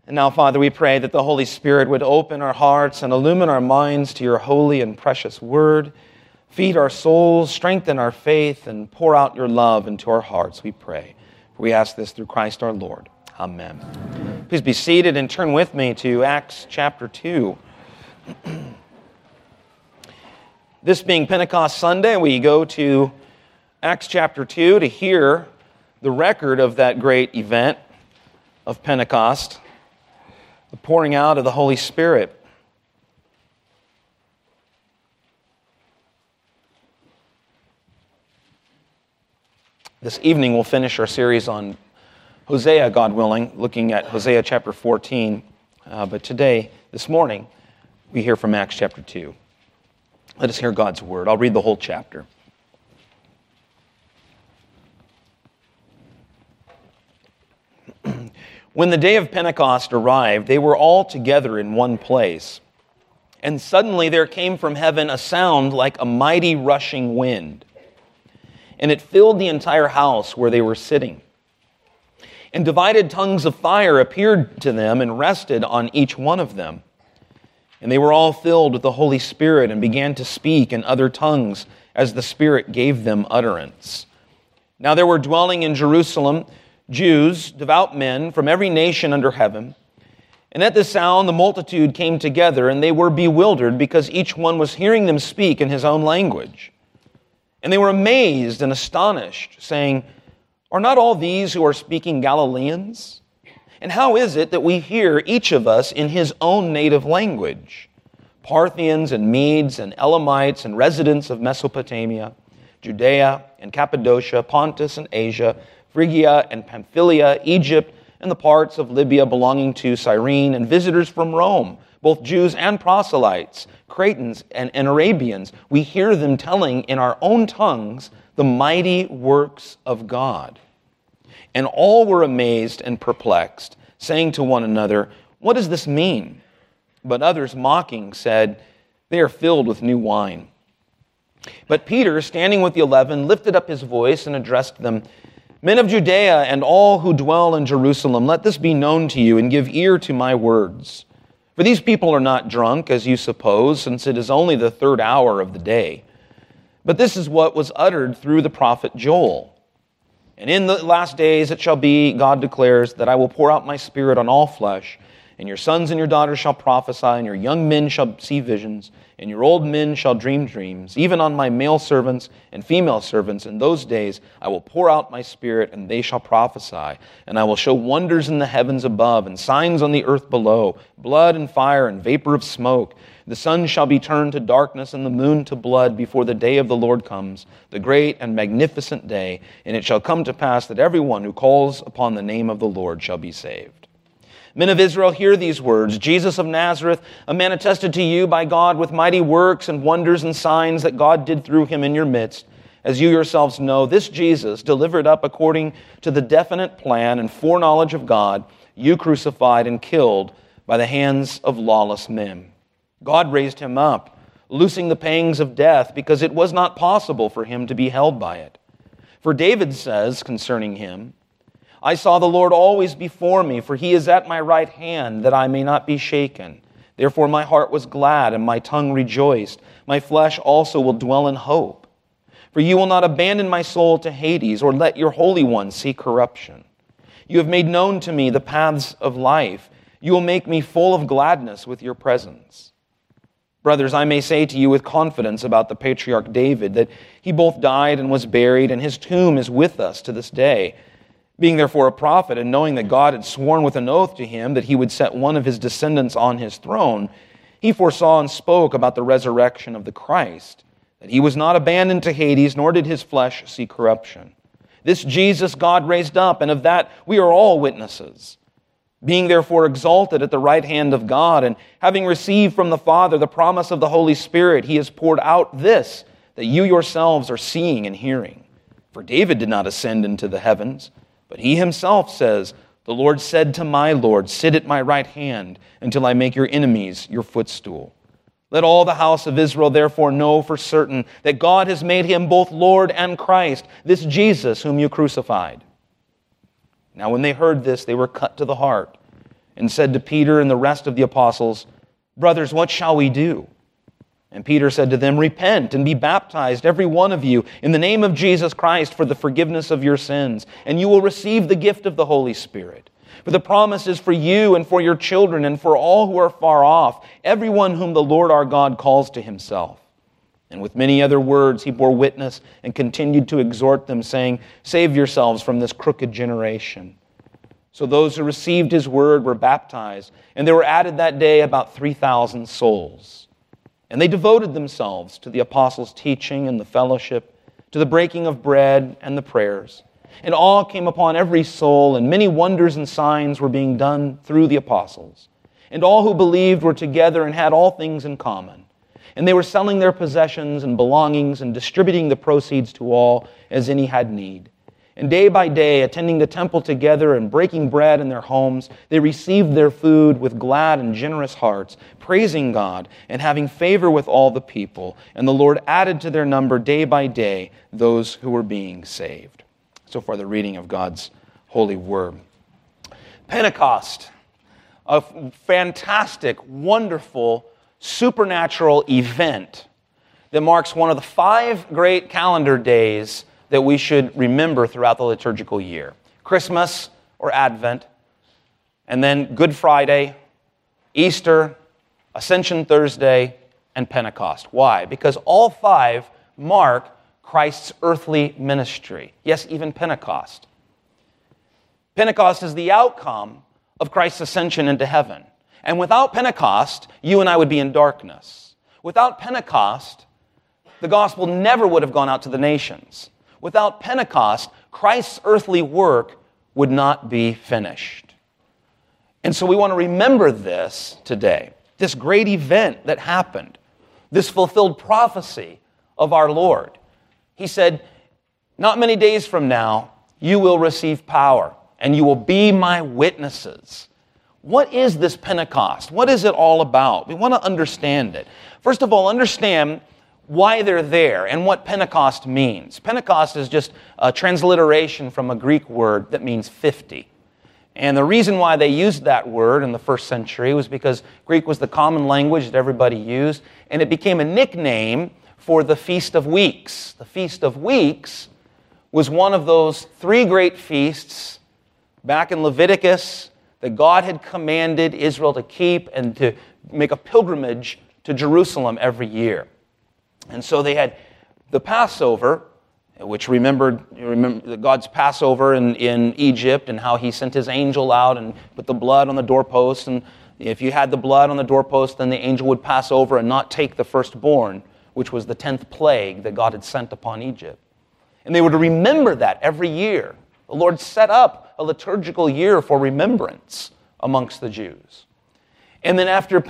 And now, Father, we pray that the Holy Spirit would open our hearts and illumine our minds to your holy and precious word. Feed our souls, strengthen our faith, and pour out your love into our hearts, we pray. For we ask this through Christ our Lord. Amen. Please be seated and turn with me to Acts chapter 2. This being Pentecost Sunday, we go to Acts chapter 2 to hear the record of that great event of Pentecost, the pouring out of the Holy Spirit. This evening we'll finish our series on Hosea, God willing, looking at Hosea chapter 14. But today, this morning, we hear from Acts chapter 2. Let us hear God's word. I'll read the whole chapter. When the day of Pentecost arrived, they were all together in one place. And suddenly there came from heaven a sound like a mighty rushing wind. And it filled the entire house where they were sitting. And divided tongues of fire appeared to them and rested on each one of them. And they were all filled with the Holy Spirit and began to speak in other tongues as the Spirit gave them utterance. Now there were dwelling in Jerusalem Jews, devout men from every nation under heaven. And at this sound the multitude came together, and they were bewildered because each one was hearing them speak in his own language. And they were amazed and astonished, saying, "Are not all these who are speaking Galileans? And how is it that we hear each of us in his own native language? Parthians and Medes and Elamites and residents of Mesopotamia, Judea and Cappadocia, Pontus and Asia, Phrygia and Pamphylia, Egypt, and the parts of Libya belonging to Cyrene, and visitors from Rome, both Jews and proselytes, Cretans and Arabians. We hear them telling in our own tongues the mighty works of God." And all were amazed and perplexed, saying to one another, "What does this mean?" But others, mocking, said, "They are filled with new wine." But Peter, standing with the 11, lifted up his voice and addressed them, "Men of Judea and all who dwell in Jerusalem, let this be known to you and give ear to my words. For these people are not drunk, as you suppose, since it is only the third hour of the day. But this is what was uttered through the prophet Joel. And in the last days it shall be, God declares, that I will pour out my Spirit on all flesh, and your sons and your daughters shall prophesy, and your young men shall see visions, and your old men shall dream dreams. Even on my male servants and female servants in those days I will pour out my Spirit, and they shall prophesy. And I will show wonders in the heavens above, and signs on the earth below, blood and fire and vapor of smoke. The sun shall be turned to darkness and the moon to blood before the day of the Lord comes, the great and magnificent day. And it shall come to pass that everyone who calls upon the name of the Lord shall be saved. Men of Israel, hear these words. Jesus of Nazareth, a man attested to you by God with mighty works and wonders and signs that God did through him in your midst. As you yourselves know, this Jesus, delivered up according to the definite plan and foreknowledge of God, you crucified and killed by the hands of lawless men. God raised him up, loosing the pangs of death, because it was not possible for him to be held by it. For David says concerning him, I saw the Lord always before me, for he is at my right hand, that I may not be shaken. Therefore my heart was glad, and my tongue rejoiced. My flesh also will dwell in hope. For you will not abandon my soul to Hades, or let your Holy One see corruption. You have made known to me the paths of life. You will make me full of gladness with your presence. Brothers, I may say to you with confidence about the patriarch David, that he both died and was buried, and his tomb is with us to this day. Being therefore a prophet, and knowing that God had sworn with an oath to him that he would set one of his descendants on his throne, he foresaw and spoke about the resurrection of the Christ, that he was not abandoned to Hades, nor did his flesh see corruption. This Jesus God raised up, and of that we are all witnesses. Being therefore exalted at the right hand of God, and having received from the Father the promise of the Holy Spirit, he has poured out this, that you yourselves are seeing and hearing. For David did not ascend into the heavens, but he himself says, the Lord said to my Lord, sit at my right hand until I make your enemies your footstool. Let all the house of Israel therefore know for certain that God has made him both Lord and Christ, this Jesus whom you crucified. Now when they heard this, they were cut to the heart and said to Peter and the rest of the apostles, "Brothers, what shall we do?" And Peter said to them, "Repent and be baptized, every one of you, in the name of Jesus Christ for the forgiveness of your sins, and you will receive the gift of the Holy Spirit. For the promise is for you and for your children and for all who are far off, everyone whom the Lord our God calls to himself." And with many other words he bore witness and continued to exhort them, saying, "Save yourselves from this crooked generation." So those who received his word were baptized, and there were added that day about 3,000 souls. And they devoted themselves to the apostles' teaching and the fellowship, to the breaking of bread and the prayers. And awe came upon every soul, and many wonders and signs were being done through the apostles. And all who believed were together and had all things in common. And they were selling their possessions and belongings and distributing the proceeds to all as any had need. And day by day, attending the temple together and breaking bread in their homes, they received their food with glad and generous hearts, praising God and having favor with all the people. And the Lord added to their number day by day those who were being saved. So far, the reading of God's holy word. Pentecost, a fantastic, wonderful, supernatural event that marks one of the 5 great calendar days that we should remember throughout the liturgical year. Christmas or Advent, and then Good Friday, Easter, Ascension Thursday, and Pentecost. Why? Because all 5 mark Christ's earthly ministry. Yes, even Pentecost. Pentecost is the outcome of Christ's ascension into heaven. And without Pentecost, you and I would be in darkness. Without Pentecost, the gospel never would have gone out to the nations. Without Pentecost, Christ's earthly work would not be finished. And so we want to remember this today, this great event that happened, this fulfilled prophecy of our Lord. He said, "Not many days from now, you will receive power, and you will be my witnesses." What is this Pentecost? What is it all about? We want to understand it. First of all, understand why they're there and what Pentecost means. Pentecost is just a transliteration from a Greek word that means 50. And the reason why they used that word in the first century was because Greek was the common language that everybody used, and it became a nickname for the Feast of Weeks. The Feast of Weeks was one of those 3 great feasts back in Leviticus that God had commanded Israel to keep and to make a pilgrimage to Jerusalem every year. And so they had the Passover, which remember God's Passover in Egypt and how he sent his angel out and put the blood on the doorpost. And if you had the blood on the doorpost, then the angel would pass over and not take the firstborn, which was the 10th plague that God had sent upon Egypt. And they were to remember that every year. The Lord set up a liturgical year for remembrance amongst the Jews. And then after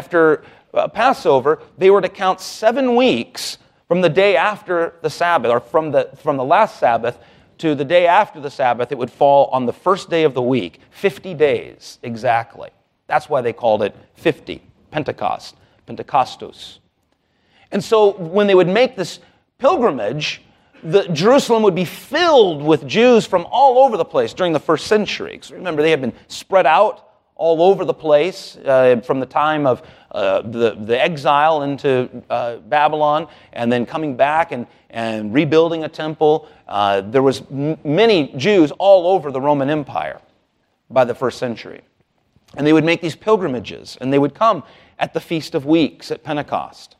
Passover, they were to count 7 weeks from the day after the Sabbath, or from the last Sabbath to the day after the Sabbath. It would fall on the first day of the week, 50 days exactly. That's why they called it 50, Pentecost, Pentecostos. And so when they would make this pilgrimage, Jerusalem would be filled with Jews from all over the place during the first century. Because remember, they had been spread out all over the place from the time of the exile into Babylon, and then coming back and rebuilding a temple. There was many Jews all over the Roman Empire by the first century. And they would make these pilgrimages, and they would come at the Feast of Weeks at Pentecost.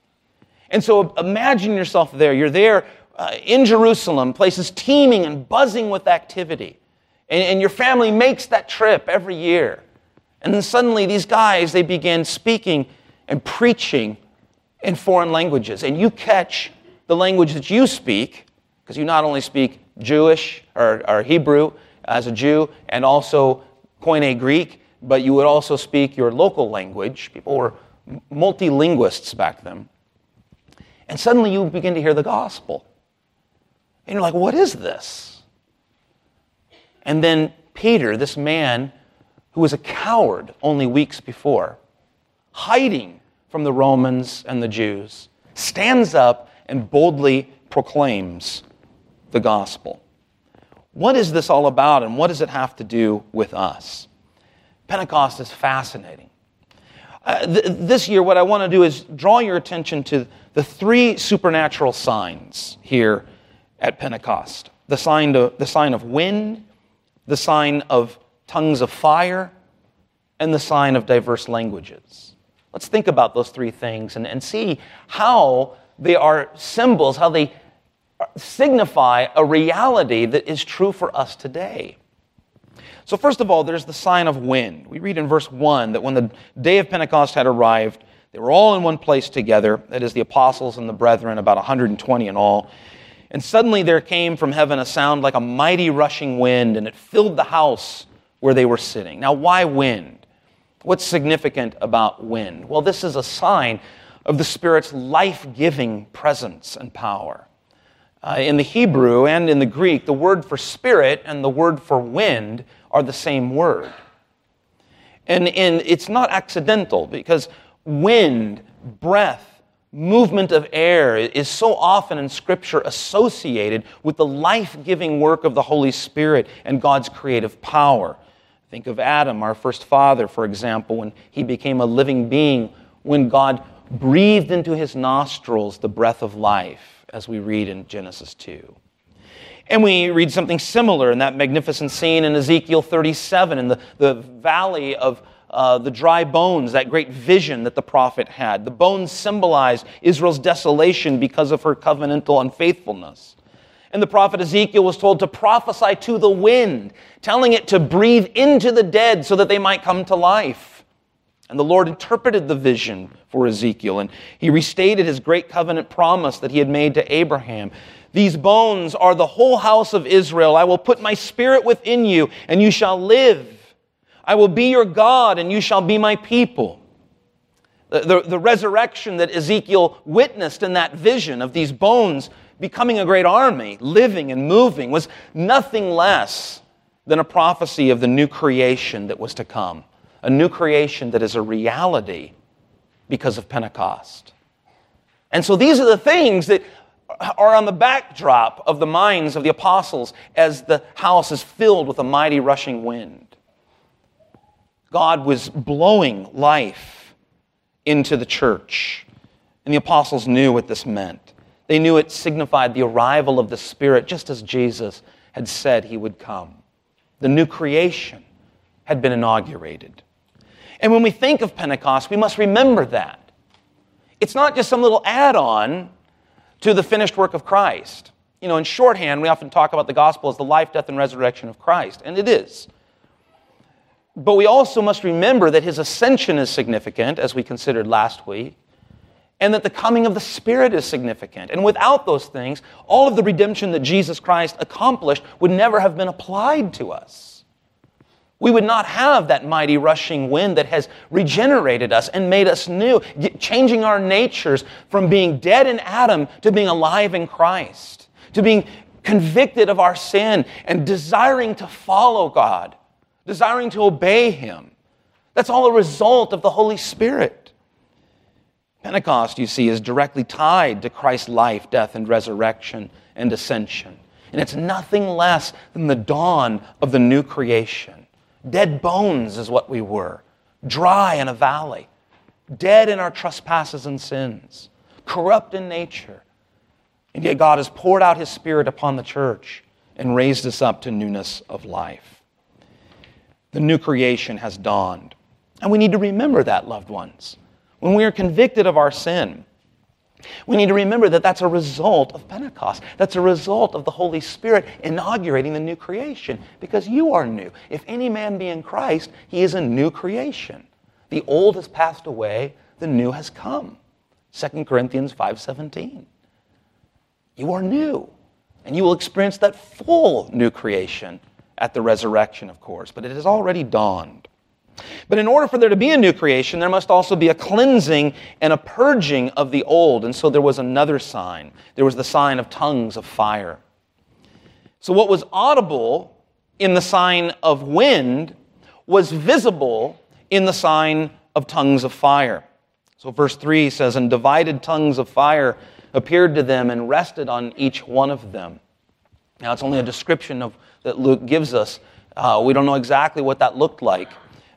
And so imagine yourself there. You're there in Jerusalem, places teeming and buzzing with activity. And your family makes that trip every year. And then suddenly these guys, they begin speaking and preaching in foreign languages. And you catch the language that you speak, because you not only speak Jewish or Hebrew as a Jew, and also Koine Greek, but you would also speak your local language. People were multilinguists back then. And suddenly you begin to hear the gospel. And you're like, what is this? And then Peter, this man who was a coward only weeks before, hiding from the Romans and the Jews, stands up and boldly proclaims the gospel. What is this all about, and what does it have to do with us? Pentecost is fascinating. This year, what I want to do is draw your attention to the three supernatural signs here at Pentecost. The sign of wind, the sign of tongues of fire, and the sign of diverse languages. Let's think about those three things and see how they are symbols, how they signify a reality that is true for us today. So first of all, there's the sign of wind. We read in verse 1 that when the day of Pentecost had arrived, they were all in one place together, that is the apostles and the brethren, about 120 in all. And suddenly there came from heaven a sound like a mighty rushing wind, and it filled the house where they were sitting. Now, why wind? What's significant about wind? Well, this is a sign of the Spirit's life-giving presence and power. In the Hebrew and in the Greek, the word for spirit and the word for wind are the same word. And it's not accidental, because wind, breath, movement of air is so often in Scripture associated with the life-giving work of the Holy Spirit and God's creative power. Think of Adam, our first father, for example, when he became a living being, when God breathed into his nostrils the breath of life, as we read in Genesis 2. And we read something similar in that magnificent scene in Ezekiel 37, in the valley of the dry bones, that great vision that the prophet had. The bones symbolize Israel's desolation because of her covenantal unfaithfulness. And the prophet Ezekiel was told to prophesy to the wind, telling it to breathe into the dead so that they might come to life. And the Lord interpreted the vision for Ezekiel, and he restated his great covenant promise that he had made to Abraham. These bones are the whole house of Israel. I will put my spirit within you, and you shall live. I will be your God, and you shall be my people. The resurrection that Ezekiel witnessed in that vision of these bones becoming a great army, living and moving, was nothing less than a prophecy of the new creation that was to come. A new creation that is a reality because of Pentecost. And so these are the things that are on the backdrop of the minds of the apostles as the house is filled with a mighty rushing wind. God was blowing life into the church, and the apostles knew what this meant. They knew it signified the arrival of the Spirit, just as Jesus had said he would come. The new creation had been inaugurated. And when we think of Pentecost, we must remember that. It's not just some little add-on to the finished work of Christ. You know, in shorthand, we often talk about the gospel as the life, death, and resurrection of Christ, and it is. But we also must remember that his ascension is significant, as we considered last week, and that the coming of the Spirit is significant. And without those things, all of the redemption that Jesus Christ accomplished would never have been applied to us. We would not have that mighty rushing wind that has regenerated us and made us new, changing our natures from being dead in Adam to being alive in Christ, to being convicted of our sin and desiring to follow God, desiring to obey him. That's all a result of the Holy Spirit. Pentecost, you see, is directly tied to Christ's life, death, and resurrection and ascension. And it's nothing less than the dawn of the new creation. Dead bones is what we were, dry in a valley, dead in our trespasses and sins, corrupt in nature. And yet God has poured out his Spirit upon the church and raised us up to newness of life. The new creation has dawned. And we need to remember that, loved ones. When we are convicted of our sin, we need to remember that that's a result of Pentecost. That's a result of the Holy Spirit inaugurating the new creation, because you are new. If any man be in Christ, he is a new creation. The old has passed away, the new has come. 2 Corinthians 5:17. You are new, and you will experience that full new creation at the resurrection, of course, but it has already dawned. But in order for there to be a new creation, there must also be a cleansing and a purging of the old. And so there was another sign. There was the sign of tongues of fire. So what was audible in the sign of wind was visible in the sign of tongues of fire. So verse 3 says, "And divided tongues of fire appeared to them and rested on each one of them." Now it's only a description that Luke gives us. We don't know exactly what that looked like.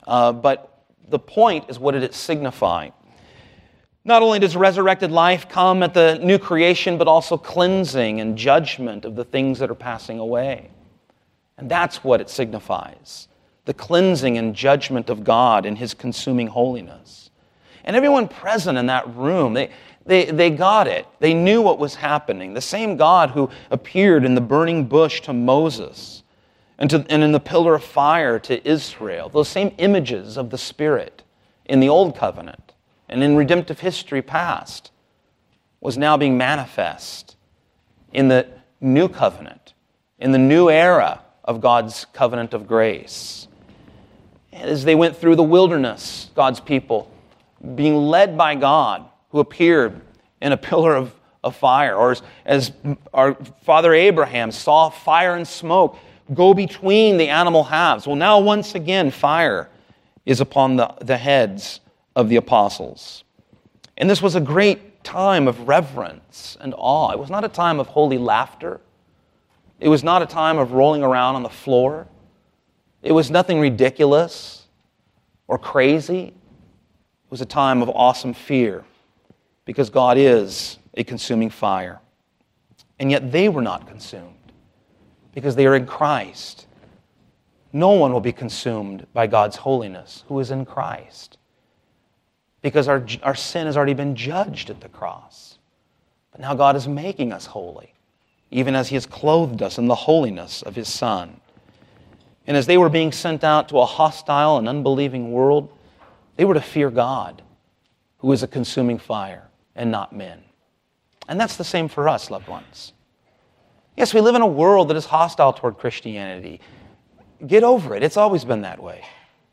but the point is, what did it signify? Not only does resurrected life come at the new creation, but also cleansing and judgment of the things that are passing away. And that's what it signifies, the cleansing and judgment of God in His consuming holiness. And everyone present in that room, they got it. They knew what was happening. The same God who appeared in the burning bush to Moses and in the pillar of fire to Israel, those same images of the Spirit in the Old Covenant and in redemptive history past, was now being manifest in the new covenant, in the new era of God's covenant of grace. And as they went through the wilderness, God's people, being led by God, who appeared in a pillar of fire, or as our father Abraham saw fire and smoke go between the animal halves. Well, now once again, fire is upon the heads of the apostles. And this was a great time of reverence and awe. It was not a time of holy laughter. It was not a time of rolling around on the floor. It was nothing ridiculous or crazy. It was a time of awesome fear, because God is a consuming fire. And yet they were not consumed, because they are in Christ. No one will be consumed by God's holiness who is in Christ, because our sin has already been judged at the cross. But now God is making us holy, even as He has clothed us in the holiness of His Son. And as they were being sent out to a hostile and unbelieving world, they were to fear God, who is a consuming fire, and not men. And that's the same for us, loved ones. Yes, we live in a world that is hostile toward Christianity. Get over it. It's always been that way.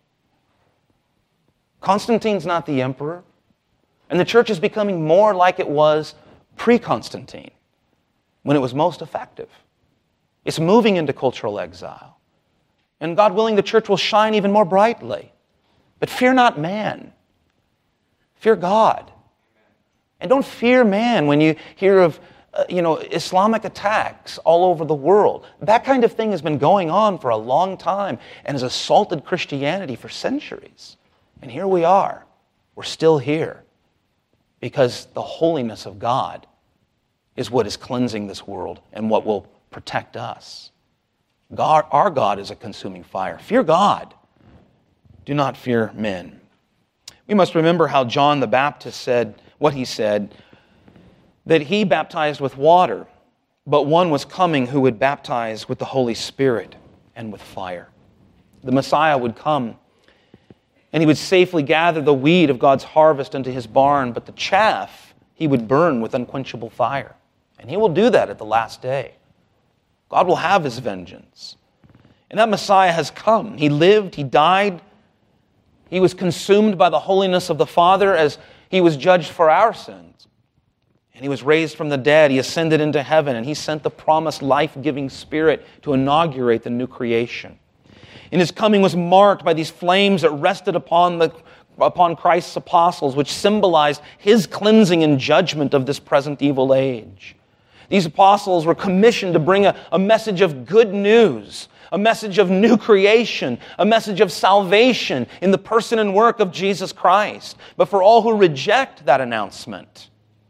Constantine's not the emperor, and the church is becoming more like it was pre-Constantine, when it was most effective. It's moving into cultural exile. And God willing, the church will shine even more brightly. But fear not man. Fear God. And don't fear man when you hear of Islamic attacks all over the world. That kind of thing has been going on for a long time and has assaulted Christianity for centuries. And here we are. We're still here because the holiness of God is what is cleansing this world and what will protect us. God, our God is a consuming fire. Fear God. Do not fear men. We must remember how John the Baptist said, what he said, that he baptized with water, but one was coming who would baptize with the Holy Spirit and with fire. The Messiah would come, and He would safely gather the wheat of God's harvest into His barn, but the chaff He would burn with unquenchable fire. And He will do that at the last day. God will have His vengeance. And that Messiah has come. He lived, He died, He was consumed by the holiness of the Father as He was judged for our sins. And He was raised from the dead. He ascended into heaven, and He sent the promised life-giving Spirit to inaugurate the new creation. And His coming was marked by these flames that rested upon Christ's apostles, which symbolized His cleansing and judgment of this present evil age. These apostles were commissioned to bring a message of good news, a message of new creation, a message of salvation in the person and work of Jesus Christ. But for all who reject that announcement,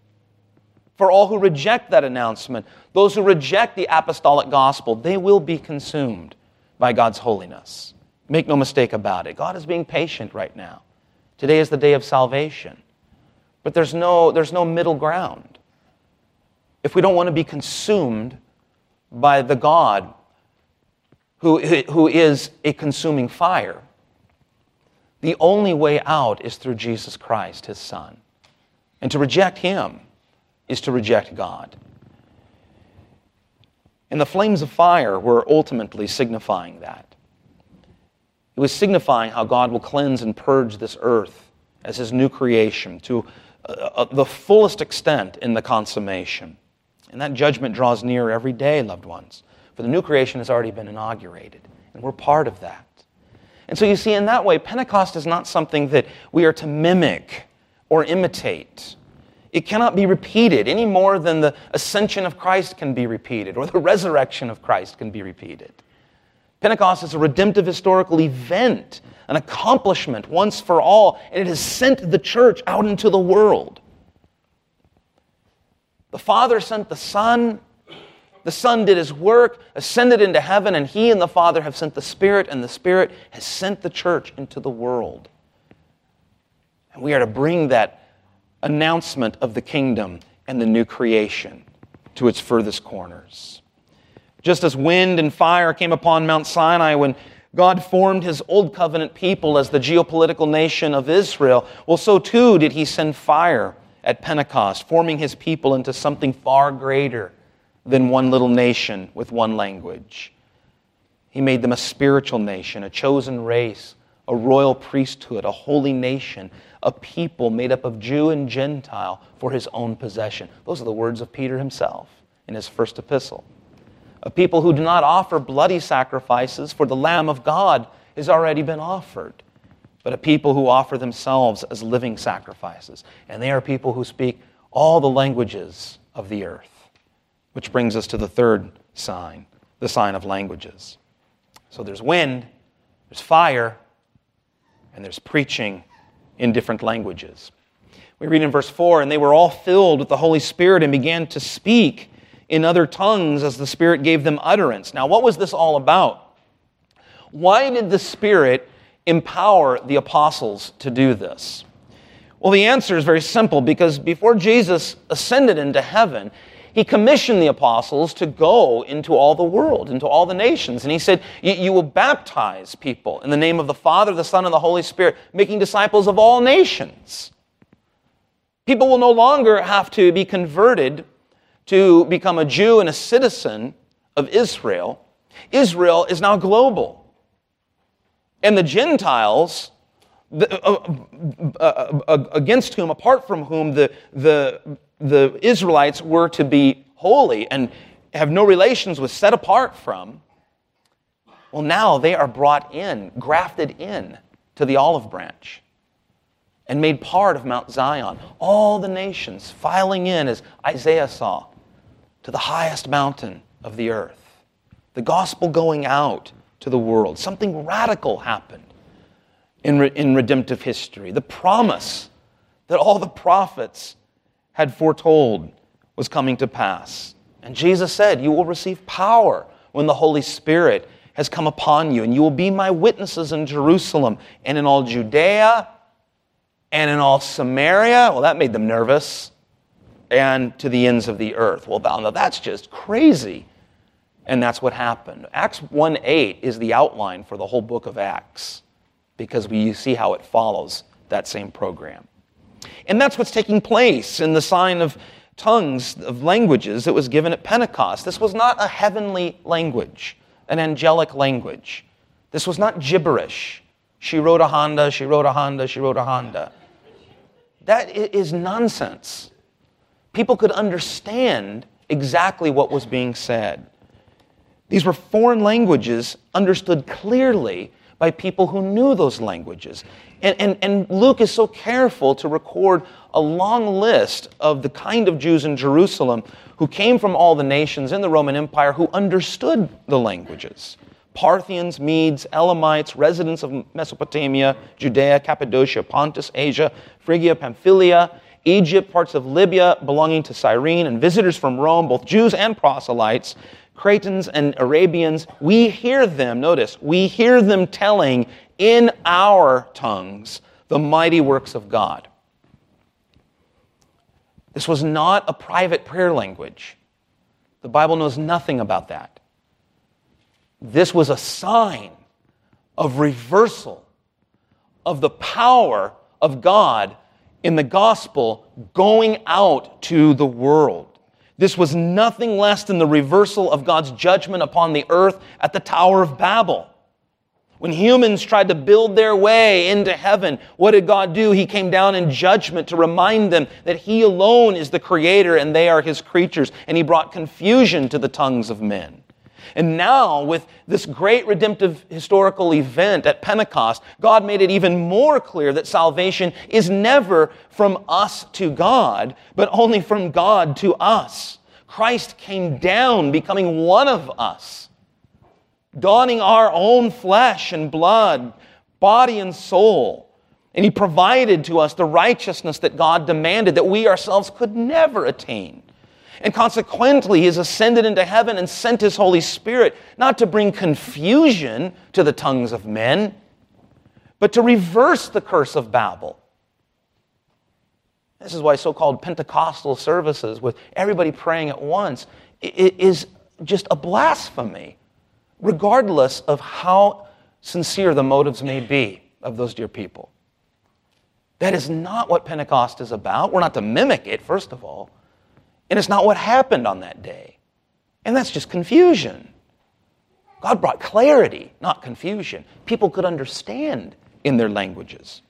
those who reject the apostolic gospel, they will be consumed by God's holiness. Make no mistake about it. God is being patient right now. Today is the day of salvation. But there's no middle ground. If we don't want to be consumed by the God who is a consuming fire, the only way out is through Jesus Christ, His Son. And to reject Him is to reject God. And the flames of fire were ultimately signifying that. It was signifying how God will cleanse and purge this earth as His new creation to the fullest extent in the consummation. And that judgment draws near every day, loved ones. For the new creation has already been inaugurated, and we're part of that. And so you see, in that way, Pentecost is not something that we are to mimic or imitate. It cannot be repeated any more than the ascension of Christ can be repeated or the resurrection of Christ can be repeated. Pentecost is a redemptive historical event an accomplishment once for all, and it has sent the church out into the world. The Father sent the Son. The Son did his work, ascended into heaven, and he and the Father have sent the Spirit, and the Spirit has sent the church into the world. And we are to bring that announcement of the kingdom and the new creation to its furthest corners. Just as wind and fire came upon Mount Sinai when God formed his old covenant people as the geopolitical nation of Israel, well, so too did he send fire at Pentecost, forming his people into something far greater than one little nation with one language. He made them a spiritual nation, a chosen race, a royal priesthood, a holy nation, a people made up of Jew and Gentile for his own possession. Those are the words of Peter himself in his first epistle. A people who do not offer bloody sacrifices, for the Lamb of God has already been offered, but a people who offer themselves as living sacrifices. And they are people who speak all the languages of the earth. Which brings us to the third sign, the sign of languages. So there's wind, there's fire, and there's preaching in different languages. We read in verse 4, and they were all filled with the Holy Spirit and began to speak in other tongues as the Spirit gave them utterance. Now, what was this all about? Why did the Spirit empower the apostles to do this? Well, the answer is very simple, because before Jesus ascended into heaven, he commissioned the apostles to go into all the world, into all the nations. And he said, you will baptize people in the name of the Father, the Son, and the Holy Spirit, making disciples of all nations. People will no longer have to be converted to become a Jew and a citizen of Israel. Israel is now global. And the Gentiles, against whom, apart from whom the Israelites were to be holy and have no relations with, set apart from, well, now they are brought in, grafted in to the olive branch and made part of Mount Zion. All the nations filing in, as Isaiah saw, to the highest mountain of the earth. The gospel going out to the world. Something radical happened in redemptive history. The promise that all the prophets had foretold was coming to pass. And Jesus said, you will receive power when the Holy Spirit has come upon you, and you will be my witnesses in Jerusalem and in all Judea and in all Samaria. Well, that made them nervous. And to the ends of the earth. Well, now that's just crazy. And that's what happened. Acts 1:8 is the outline for the whole book of Acts, because you see how it follows that same program. And that's what's taking place in the sign of tongues, of languages that was given at Pentecost. This was not a heavenly language, an angelic language. This was not gibberish. She rode a Honda, she rode a Honda, she rode a Honda. That is nonsense. People could understand exactly what was being said. These were foreign languages understood clearly by people who knew those languages. And Luke is so careful to record a long list of the kind of Jews in Jerusalem who came from all the nations in the Roman Empire who understood the languages. Parthians, Medes, Elamites, residents of Mesopotamia, Judea, Cappadocia, Pontus, Asia, Phrygia, Pamphylia, Egypt, parts of Libya belonging to Cyrene, and visitors from Rome, both Jews and proselytes, Cretans and Arabians. We hear them, notice, we hear them telling in our tongues the mighty works of God. This was not a private prayer language. The Bible knows nothing about that. This was a sign of reversal of the power of God in the gospel going out to the world. This was nothing less than the reversal of God's judgment upon the earth at the Tower of Babel. When humans tried to build their way into heaven, what did God do? He came down in judgment to remind them that He alone is the Creator and they are His creatures. And He brought confusion to the tongues of men. And now, with this great redemptive historical event at Pentecost, God made it even more clear that salvation is never from us to God, but only from God to us. Christ came down, becoming one of us, donning our own flesh and blood, body and soul. And he provided to us the righteousness that God demanded that we ourselves could never attain. And consequently, he has ascended into heaven and sent his Holy Spirit, not to bring confusion to the tongues of men, but to reverse the curse of Babel. This is why so-called Pentecostal services with everybody praying at once is just a blasphemy, regardless of how sincere the motives may be of those dear people. That is not what Pentecost is about. We're not to mimic it, first of all. And it's not what happened on that day. And that's just confusion. God brought clarity, not confusion. People could understand in their languages.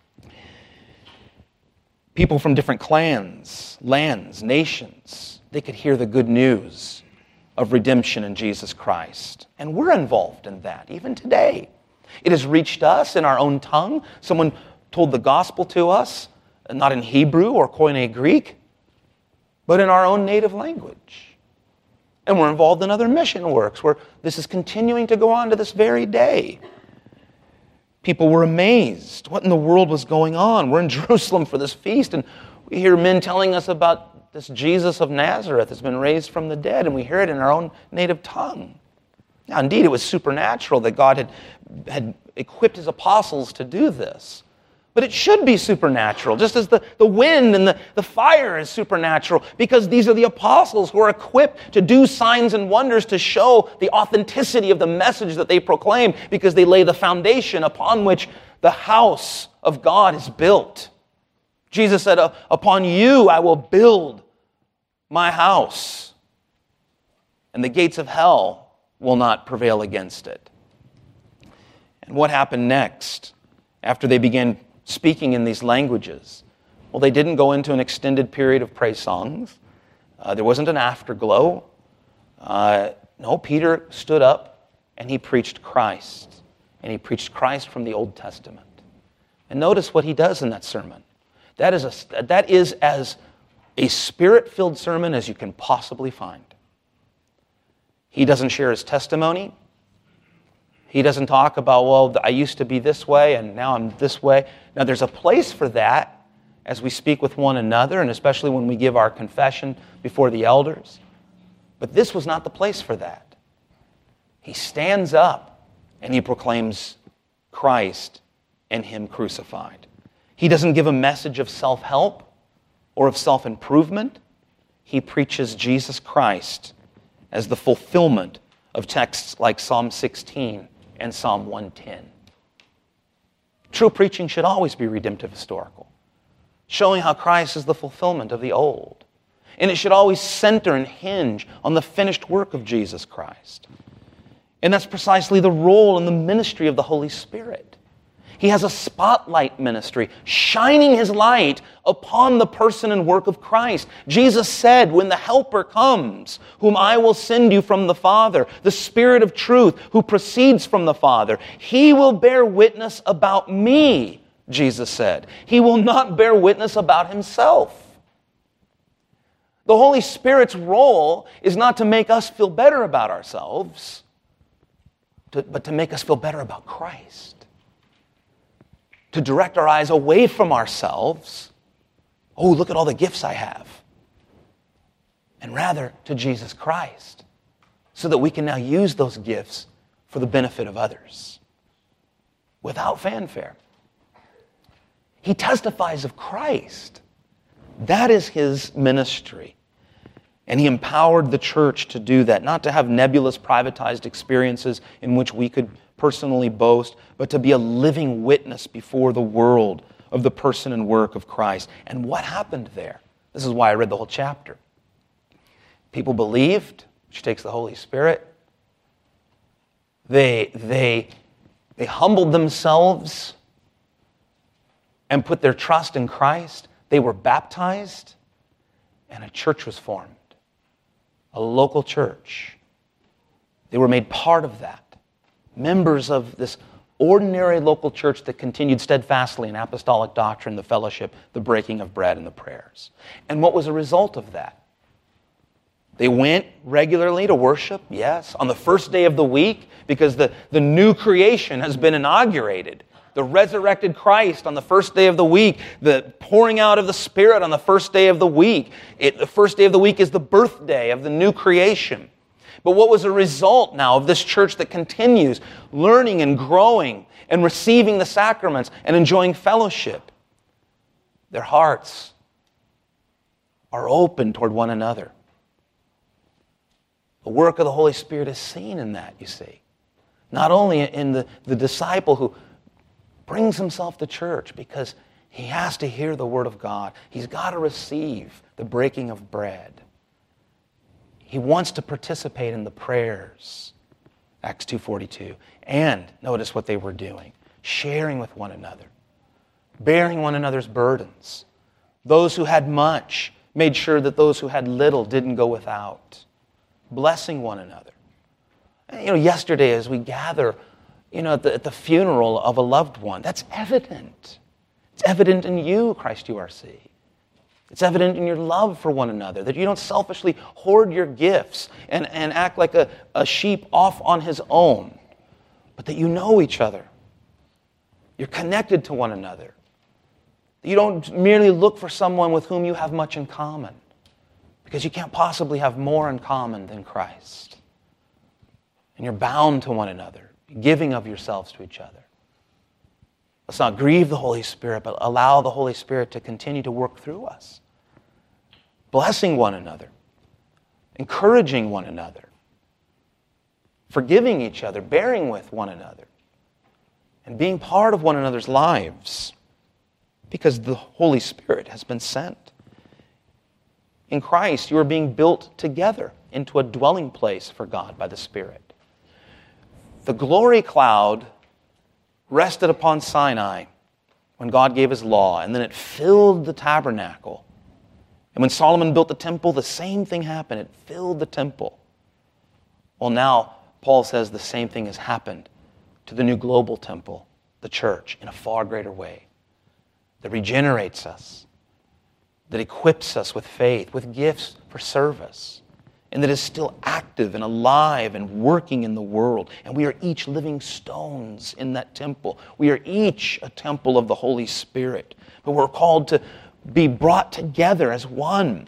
People from different clans, lands, nations, they could hear the good news of redemption in Jesus Christ. And we're involved in that, even today. It has reached us in our own tongue. Someone told the gospel to us, not in Hebrew or Koine Greek, but in our own native language. And we're involved in other mission works where this is continuing to go on to this very day. People were amazed. What in the world was going on? We're in Jerusalem for this feast, and we hear men telling us about this Jesus of Nazareth has been raised from the dead, and we hear it in our own native tongue. Now, indeed, it was supernatural that God had equipped his apostles to do this. But it should be supernatural, just as the wind and the fire is supernatural, because these are the apostles who are equipped to do signs and wonders to show the authenticity of the message that they proclaim, because they lay the foundation upon which the house of God is built. Jesus said, "Upon you I will build my house, and the gates of hell will not prevail against it." And what happened next after they began speaking in these languages? Well, they didn't go into an extended period of praise songs. There wasn't an afterglow. No, Peter stood up and he preached Christ. And he preached Christ from the Old Testament. And notice what he does in that sermon. That is as a spirit-filled sermon as you can possibly find. He doesn't share his testimony. He doesn't talk about, well, I used to be this way and now I'm this way. Now, there's a place for that as we speak with one another, and especially when we give our confession before the elders. But this was not the place for that. He stands up and he proclaims Christ and him crucified. He doesn't give a message of self-help or of self-improvement. He preaches Jesus Christ as the fulfillment of texts like Psalm 16 and Psalm 110. True preaching should always be redemptive historical, showing how Christ is the fulfillment of the old. And it should always center and hinge on the finished work of Jesus Christ. And that's precisely the role and the ministry of the Holy Spirit. He has a spotlight ministry, shining his light upon the person and work of Christ. Jesus said, when the Helper comes, whom I will send you from the Father, the Spirit of truth who proceeds from the Father, he will bear witness about me, Jesus said. He will not bear witness about himself. The Holy Spirit's role is not to make us feel better about ourselves, but to make us feel better about Christ. To direct our eyes away from ourselves. Oh, look at all the gifts I have. And rather to Jesus Christ, so that we can now use those gifts for the benefit of others without fanfare. He testifies of Christ. That is his ministry. And he empowered the church to do that, not to have nebulous, privatized experiences in which we could personally boast, but to be a living witness before the world of the person and work of Christ. And what happened there? This is why I read the whole chapter. People believed, which takes the Holy Spirit. They humbled themselves and put their trust in Christ. They were baptized, and a church was formed. A local church. They were made part of that. Members of this ordinary local church that continued steadfastly in apostolic doctrine, the fellowship, the breaking of bread, and the prayers. And what was the result of that? They went regularly to worship, yes, on the first day of the week, because the new creation has been inaugurated. the resurrected Christ on the first day of the week, the pouring out of the Spirit on the first day of the week. The first day of the week is the birthday of the new creation. But what was a result now of this church that continues learning and growing and receiving the sacraments and enjoying fellowship? Their hearts are open toward one another. The work of the Holy Spirit is seen in that, you see. Not only in the disciple who brings himself to church because he has to hear the Word of God. He's got to receive the breaking of bread. He wants to participate in the prayers, Acts 2:42. And notice what they were doing, sharing with one another, bearing one another's burdens. Those who had much made sure that those who had little didn't go without, blessing one another. Yesterday as we gather, at the funeral of a loved one, that's evident. It's evident in you, Christ URC. It's evident in your love for one another, that you don't selfishly hoard your gifts and act like a sheep off on his own, but that you know each other. You're connected to one another. You don't merely look for someone with whom you have much in common, because you can't possibly have more in common than Christ. And you're bound to one another, giving of yourselves to each other. Let's not grieve the Holy Spirit, but allow the Holy Spirit to continue to work through us. Blessing one another, encouraging one another, forgiving each other, bearing with one another, and being part of one another's lives, because the Holy Spirit has been sent. In Christ, you are being built together into a dwelling place for God by the Spirit. The glory cloud rested upon Sinai when God gave his law, and then it filled the tabernacle. And when Solomon built the temple, the same thing happened. It filled the temple. Well, now, Paul says the same thing has happened to the new global temple, the church, in a far greater way, that regenerates us, that equips us with faith, with gifts for service, and that is still active and alive and working in the world. And we are each living stones in that temple. We are each a temple of the Holy Spirit. But we're called to be brought together as one.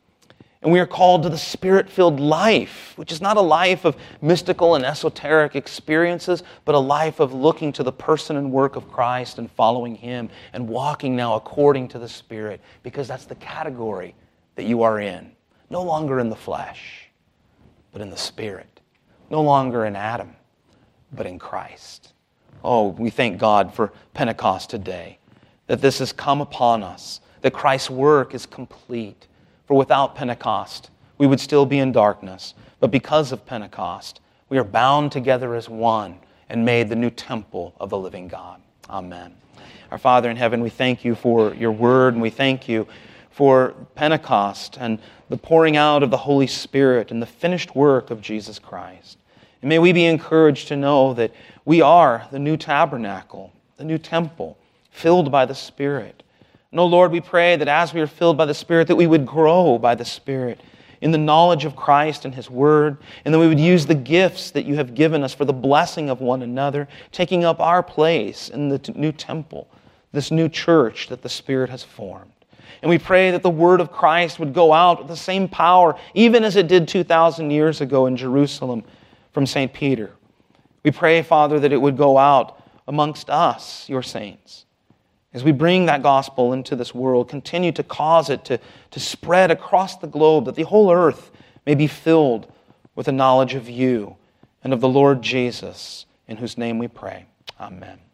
And we are called to the Spirit-filled life, which is not a life of mystical and esoteric experiences, but a life of looking to the person and work of Christ and following Him and walking now according to the Spirit, because that's the category that you are in. No longer in the flesh, but in the Spirit. No longer in Adam, but in Christ. Oh, we thank God for Pentecost today, that this has come upon us, that Christ's work is complete. For without Pentecost, we would still be in darkness. But because of Pentecost, we are bound together as one and made the new temple of the living God. Amen. Our Father in heaven, we thank you for your word, and we thank you for Pentecost and the pouring out of the Holy Spirit and the finished work of Jesus Christ. And may we be encouraged to know that we are the new tabernacle, the new temple, filled by the Spirit. And, oh Lord, we pray that as we are filled by the Spirit, that we would grow by the Spirit in the knowledge of Christ and His Word, and that we would use the gifts that you have given us for the blessing of one another, taking up our place in the new temple, this new church that the Spirit has formed. And we pray that the word of Christ would go out with the same power, even as it did 2,000 years ago in Jerusalem from St. Peter. We pray, Father, that it would go out amongst us, your saints. As we bring that gospel into this world, continue to cause it to spread across the globe, that the whole earth may be filled with the knowledge of you and of the Lord Jesus, in whose name we pray. Amen.